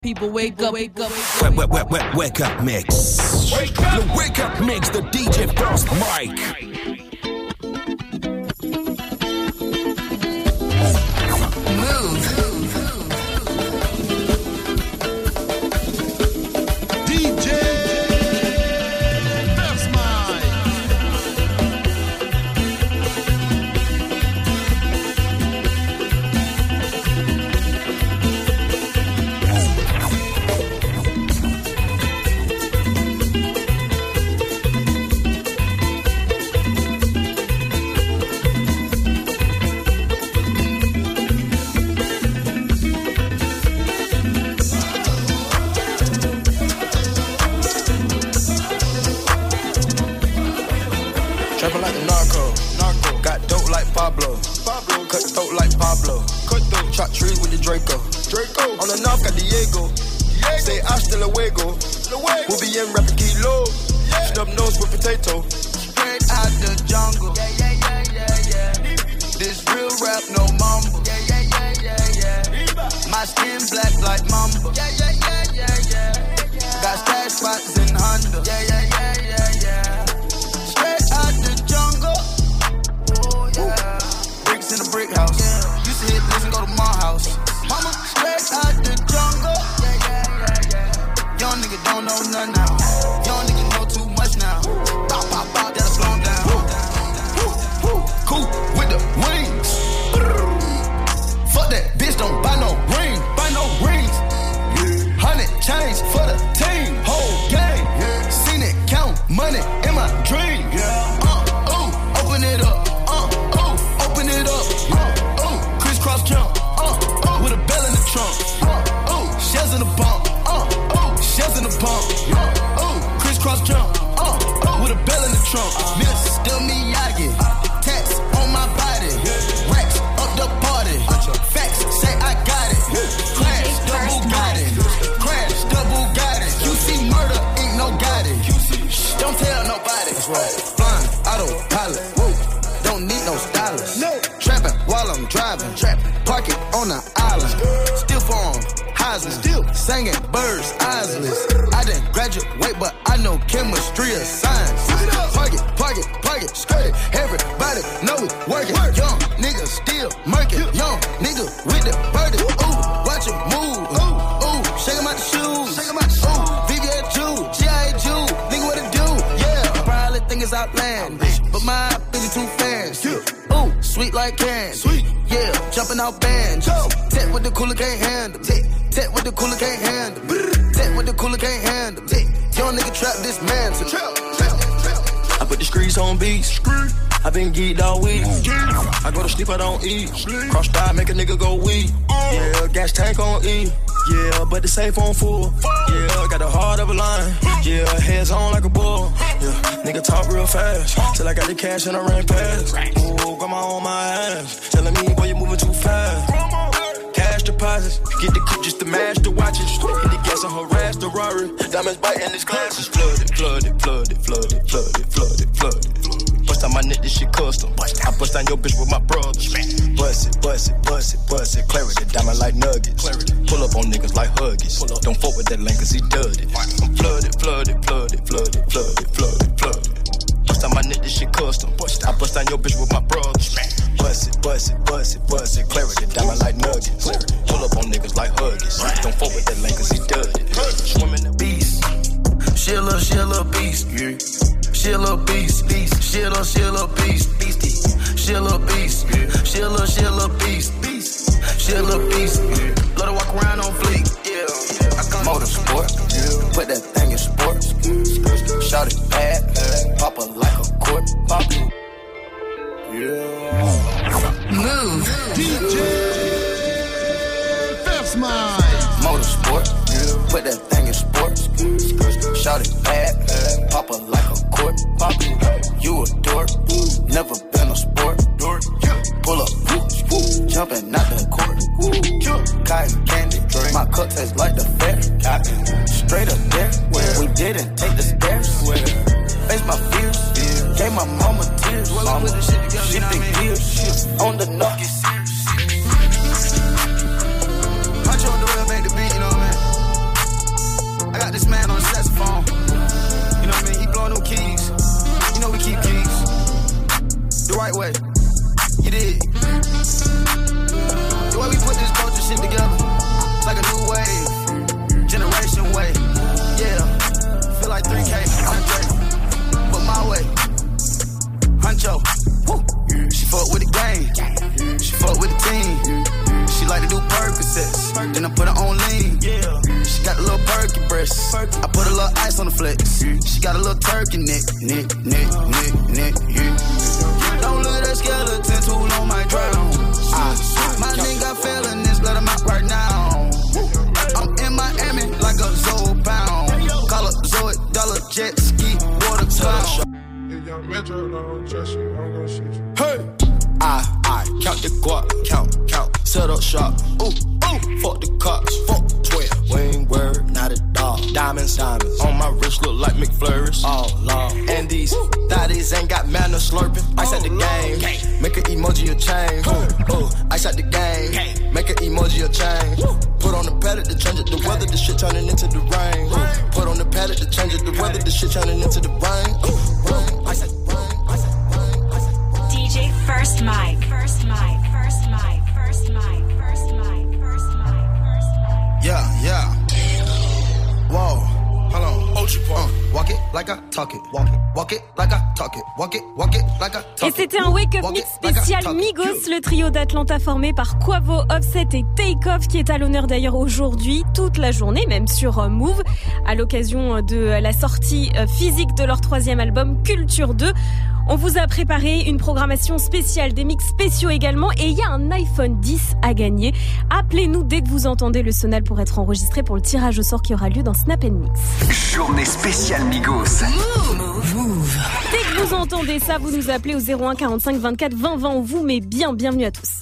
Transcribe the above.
People wake up. Wake up mix. The wake up mix, the DJ First Mike. I don't eat. Cross die, make a nigga go weak. Yeah, gas tank on E. Yeah, but the safe on full. Yeah, got the heart of a lion. Yeah, heads on like a bull. Yeah, nigga talk real fast. Till I got the cash and I ran past. Ooh, grandma on my ass. Telling me, boy, you moving too fast. Cash deposits. Get the coupe just to match the watches. Hit the gas and harass the Rari. Diamonds biting his glasses. Flooded. Bust out my neck, this shit custom. I bust down your bitch with my brothers. Bust it. Clarity, diamond like nuggets. Pull up on niggas like Huggies. Don't fuck with that lane cause he dud it. I'm flooded. Bust out my neck, this shit custom. I bust down your bitch with my brothers. Bust it. Clarity, diamond like nuggets. Pull up on niggas like Huggies. Don't fuck with that lane cause he dud it. Swimming the beast. She a little beast. Yeah. She a little beast. She a little beast. She a little beast. She a little beast. She a little beast. Let her walk around on fleek. Yeah. I come motorsport. Put that thing in sports. Shout it bad. Pop her like a court. Pop it. Yeah. Move. DJ First Mike. Motorsport. Put that thing in sports. Shout it bad. Pop her like a court. Pop it. You a dork. Never been a sport. Pull up. Jumping out the court. Cotton candy. My cup tastes like the fair. Straight up there. We didn't take the stairs. Face my fears. Gave my mama tears. She big deals. On the knock. Punch on the real, make the beat, you know what I mean? ice on the flex. She got a little turkey neck, yeah. Don't look at that skeleton, too long might drown. My nigga feelin' let him out right now. I'm in Miami like a Zoe pound. Call up Zoe, dollar jet ski, water cloud. Hey, I count the guap, count, set up shop. Ooh, fuck the cops, fuck 12. We ain't worried, not at all. Diamonds, on my wrist look like McFlurries. Oh, Lord. And these thotties ain't got manners slurping. Ice at the game, make an emoji a chain. Ice at the game, make an emoji a chain. Put on the pallet to change it, the weather, the shit turning into the rain. Put on the pallet to change it, the weather, the shit turning into the rain. Ice at the DJ First Mike. Yeah. Whoa, hold on. Walk it like I talk it. Walk it like I talk it. Walk it like I talk it. Et c'était un wake-up mix spécial Migos, le trio d'Atlanta formé par Quavo, Offset et Takeoff, qui est à l'honneur d'ailleurs aujourd'hui, toute la journée, même sur Move, à l'occasion de la sortie physique de leur 3e album Culture 2. On vous a préparé une programmation spéciale, des mix spéciaux également, et il y a un iPhone 10 à gagner. Appelez-nous dès que vous entendez le sonal pour être enregistré pour le tirage au sort qui aura lieu dans Snap & Mix. Journée spéciale Migos. Move. Dès que vous entendez ça, vous nous appelez au 01 45 24 20 20. On vous met bienvenue à tous.